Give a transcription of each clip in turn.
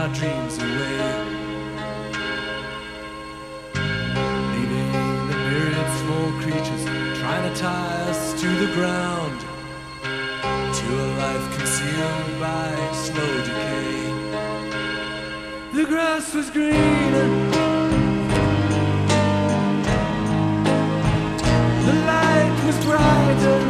our dreams away, leaving the myriad small creatures trying to tie us to the ground, to a life consumed by slow decay. The grass was greener, the light was brighter,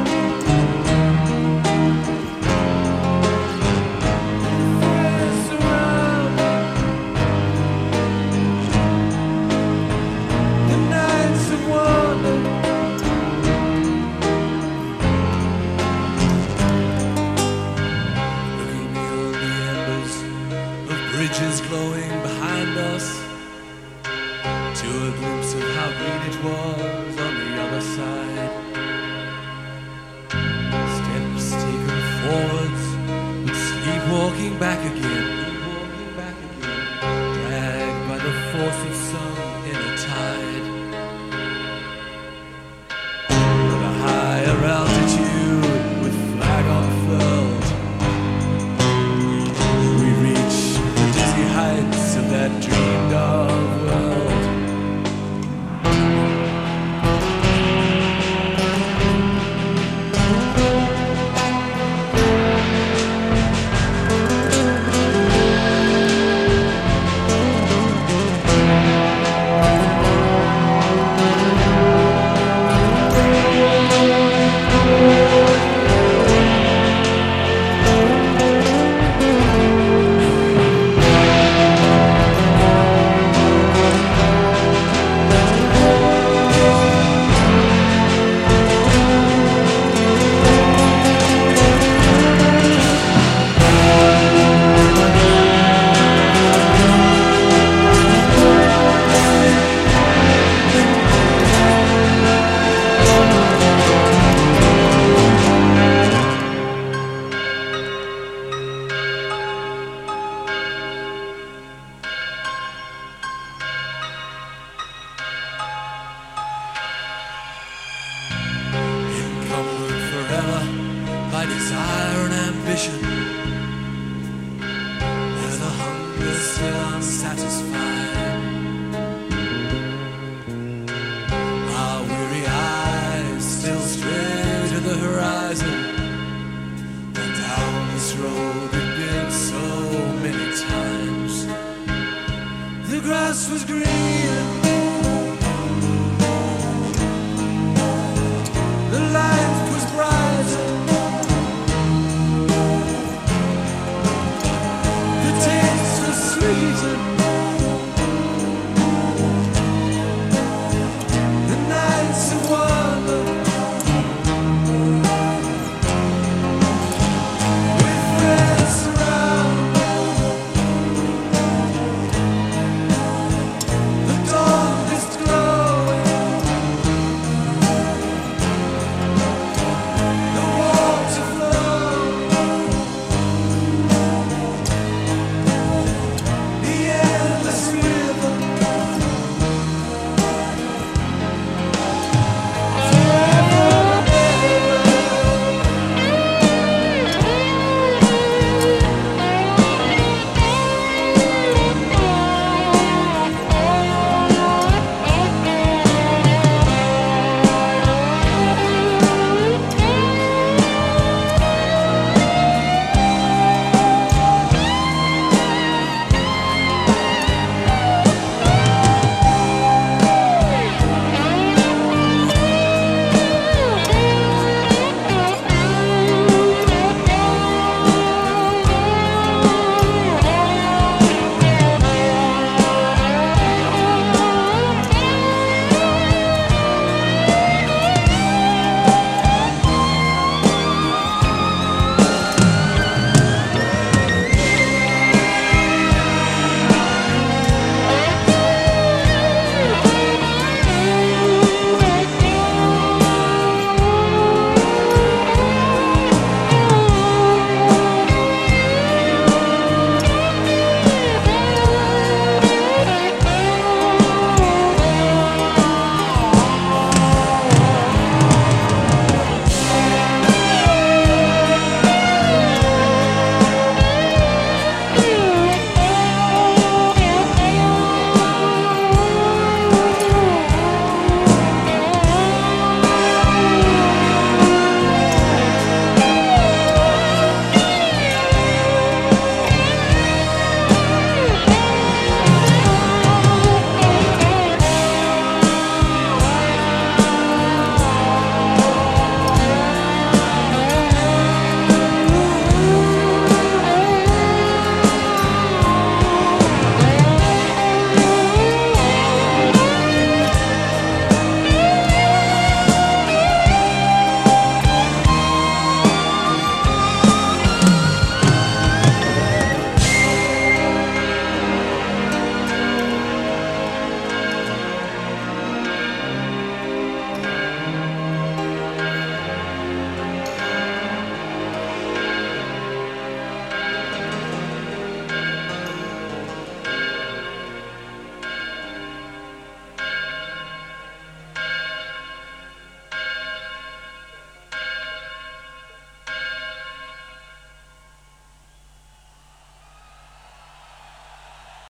bridges glowing behind us, to a glimpse of how green it was on the other side. Steps taken forwards, but sleepwalking back again, dragged by the force of some inner tide. At a higher altitude, with flag unfurled, heights of that dreamed of world. By desire and ambition, there's a hunger still unsatisfied. Our weary eyes still stray to the horizon, and down this road we've been so many times. The grass was green,